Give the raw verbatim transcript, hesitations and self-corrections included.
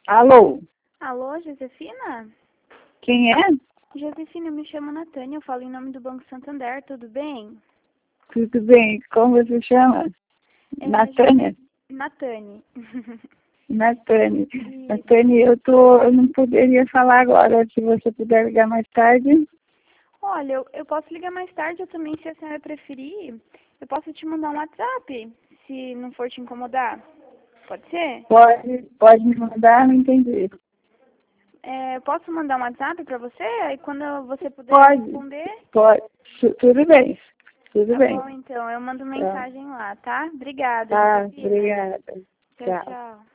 Alô? Alô, Josefina? Quem é? Josefina, eu me chamo Natânia, eu falo em nome do Banco Santander, tudo bem? Tudo bem? Como você chama? É, Natânia? Natane. Natânia. E, Natânia, eu, tô, eu não poderia falar agora. Se você puder ligar mais tarde. olha, eu, eu posso ligar mais tarde, eu também, se a senhora preferir, eu posso te mandar um WhatsApp, se não for te incomodar. Pode ser? Pode, pode me mandar, não entendi. É, eu posso mandar um WhatsApp para você? Aí quando você puder Pode, responder, pode. Tu- Tudo bem, tudo tá bem. bom então, eu mando Tá, mensagem lá, tá? Obrigada, tá, Josefina. obrigada. Tchau, Tchau. tchau.